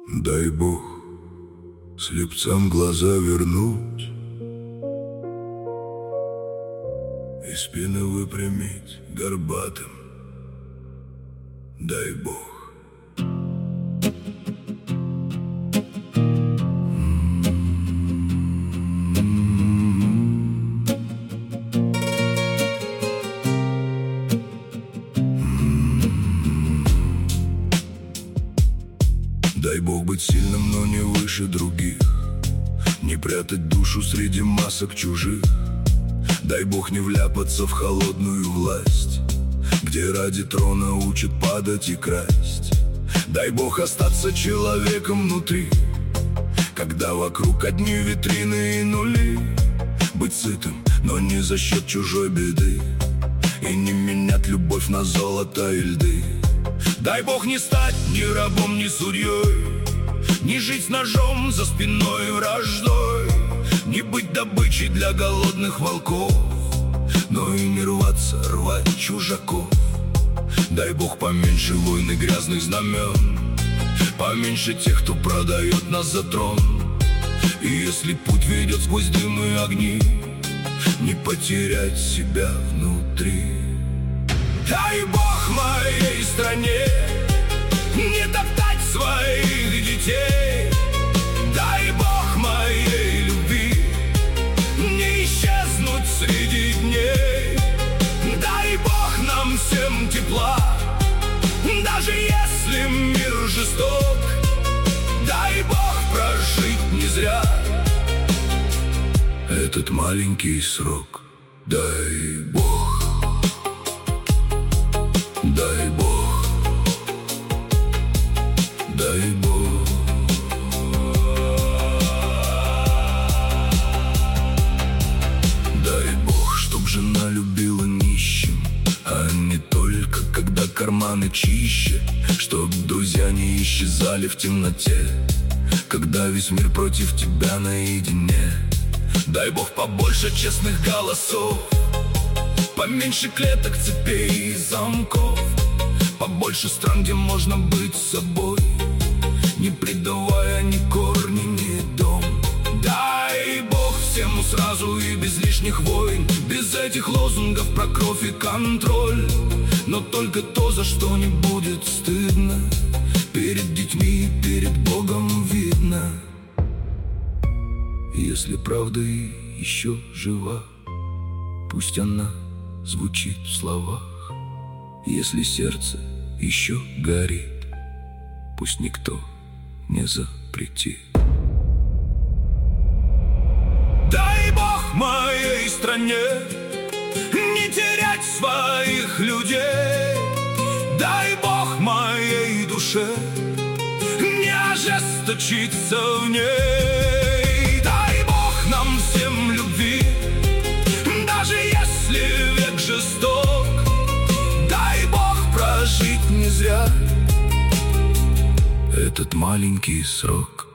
Дай Бог слепцам глаза вернуть и спины выпрямить горбатым. Дай Бог. Дай Бог быть сильным, но не выше других, не прятать душу среди масок чужих. Дай Бог не вляпаться в холодную власть, где ради трона учат падать и красть. Дай Бог остаться человеком внутри, когда вокруг одни витрины и нули. Быть сытым, но не за счет чужой беды, и не менять любовь на золото и льды. Дай Бог не стать ни рабом, ни судьей, не жить с ножом за спиной враждой, не быть добычей для голодных волков, но и не рваться рвать чужаков. Дай Бог поменьше войн и грязных знамен, поменьше тех, кто продает нас за трон. И если путь ведет сквозь дым и огни, не потерять себя внутри. Дай Бог моей стране не топтать своих детей. Дай Бог моей любви не исчезнуть среди дней. Дай Бог нам всем тепла, даже если мир жесток. Дай Бог прожить не зря этот маленький срок. Дай Бог. Дай Бог, дай Бог. Дай Бог, чтоб жена любила нищим, а не только когда карманы чище. Чтоб друзья не исчезали в темноте, когда весь мир против тебя наедине. Дай Бог побольше честных голосов, поменьше клеток, цепей и замков, побольше стран, где можно быть собой, не предавая ни корни, ни дом. Дай Бог всему сразу и без лишних войн, без этих лозунгов про кровь и контроль, но только то, за что не будет стыдно, перед детьми и перед Богом видно. Если правда еще жива, пусть она звучит в словах. Если сердце еще горит, пусть никто не запретит. Дай Бог моей стране не терять своих людей. Дай Бог моей душе не ожесточиться в ней. Дай Бог нам всем любви, даже если век жесток. Дай Бог прожить не зря этот маленький срок.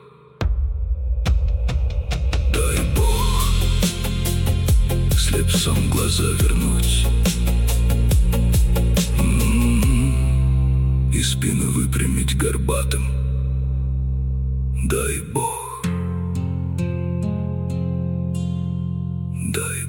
Дай Бог слепцам глаза вернуть и спину выпрямить горбатым. Дай Бог. Дай